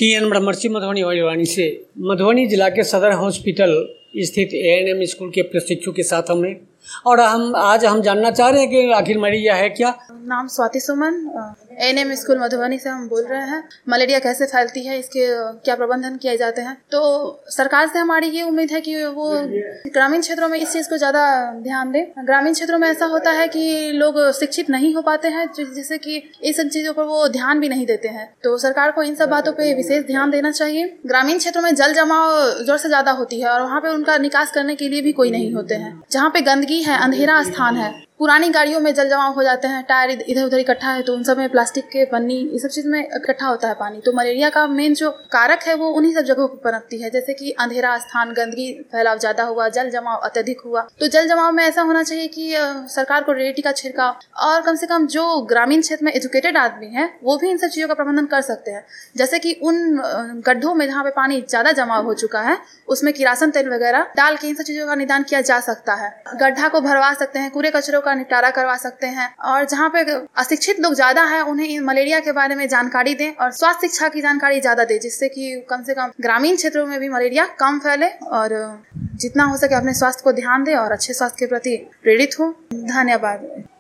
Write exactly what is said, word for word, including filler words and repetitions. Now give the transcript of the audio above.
T N ब्रह्मर्षि मधुबनी वाणी से मधुबनी जिला के सदर हॉस्पिटल स्थित ए एन एम स्कूल के प्रशिक्षु के साथ हमें और हम आज हम जानना चाह रहे हैं कि आखिर मलेरिया है क्या। नाम Swati Suman, A N M school Madhubani से हम बोल रहे हैं। मलेरिया कैसे फैलती है, इसके क्या प्रबंधन किए जाते हैं। तो सरकार से हमारी ये उम्मीद है कि वो ग्रामीण क्षेत्रों में इस चीज़ को ज़्यादा ध्यान दें। ग्रामीण क्षेत्रों में ऐसा होता है कि लोग शिक्षित नहीं हो पाते हैं, जिससे कि इन सब चीज़ों पर वो ध्यान भी नहीं देते हैं। तो सरकार को इन सब बातों पर विशेष ध्यान देना चाहिए। ग्रामीण क्षेत्रों में जल जमाव जोर से ज़्यादा होती है और वहाँ पर उनका निकास करने के लिए भी कोई नहीं होते हैं। जहाँ पे गंदगी है, अंधेरा स्थान है, पुरानी गाड़ियों में जल जमाव हो जाते हैं, टायर इधर उधर इकट्ठा है तो उन सब में प्लास्टिक के पन्नी ये सब चीज़ में इकट्ठा होता है पानी। तो मलेरिया का मेन जो कारक है वो उन्हीं सब जगहों पर पनपती है, जैसे कि अंधेरा स्थान, गंदगी फैलाव ज़्यादा हुआ, जल जमाव अत्यधिक हुआ। तो जल जमाव में ऐसा होना चाहिए कि सरकार को डीडीटी का छिड़काव और कम से कम जो ग्रामीण क्षेत्र में एजुकेटेड आदमी है वो भी इन सब चीज़ों का प्रबंधन कर सकते हैं। जैसे कि उन गड्ढों में जहाँ पे पानी ज़्यादा जमाव हो चुका है उसमें किरासन तेल वगैरह डाल के इन सब चीज़ों का निदान किया जा सकता है। गड्ढा को भरवा सकते हैं, कूड़े कचरों का निपटारा करवा सकते हैं और जहाँ पे अशिक्षित लोग ज्यादा हैं उन्हें मलेरिया के बारे में जानकारी दें और स्वास्थ्य शिक्षा की जानकारी ज्यादा दें, जिससे कि कम से कम ग्रामीण क्षेत्रों में भी मलेरिया कम फैले और जितना हो सके अपने स्वास्थ्य को ध्यान दें और अच्छे स्वास्थ्य के प्रति प्रेरित हो। धन्यवाद।